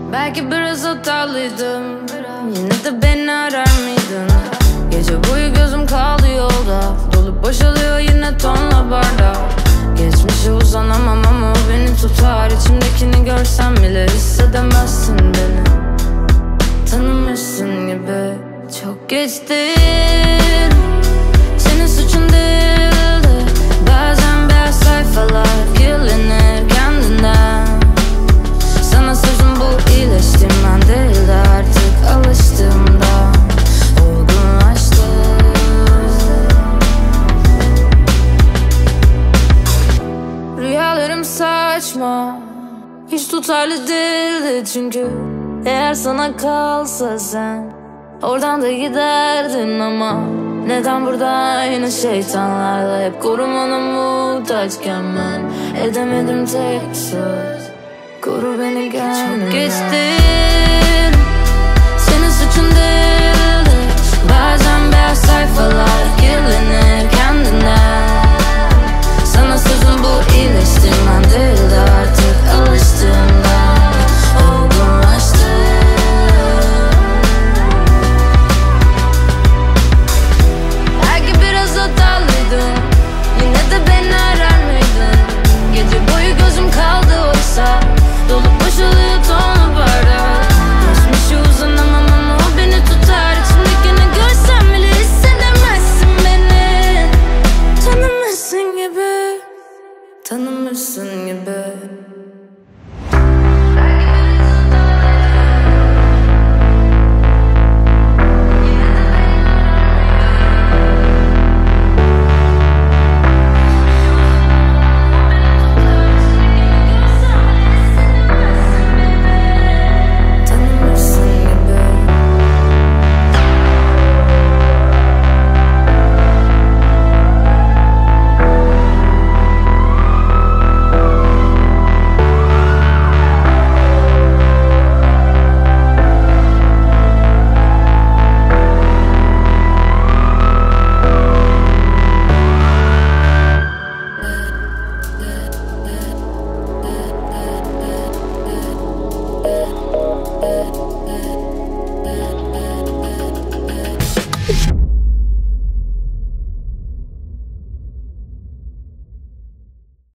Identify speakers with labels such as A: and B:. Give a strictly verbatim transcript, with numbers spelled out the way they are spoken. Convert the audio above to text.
A: Belki biraz hatalıydım, yine de beni arar mıydın? Gece boyu gözüm kaldı yolda, dolup boşalıyor yine tonla bardak. Geçmişe uzanamam ama o beni tutar. İçimdekini görsen bile hissedemezsin beni. Tanımışsın gibi. Çok geç değil, senin suçun değildi. Bazen beyaz sayfalar kirlenir kendinden. Sana sözüm bu, iyileştim ben değil de artık alıştığımda olgunlaştım. Rüyalarım saçma, hiç tutarlı değildi çünkü eğer sana kalsa sen oradan da giderdin ama neden burada aynı şeytanlarla hep korumana muhtaçken ben edemedim tek söz. Koru beni gelmeden. Çok geç değil, senin suçun değildi. Bazen beyaz sayfalar kirlenir kendinden. Sana sözüm bu, iyileştim ben değil de artık alıştığımda olgunlaştım. Belki biraz hatalıydım, yine de beni arar mıydın? Gece boyu gözüm kaldı oysa dolup boşalıyor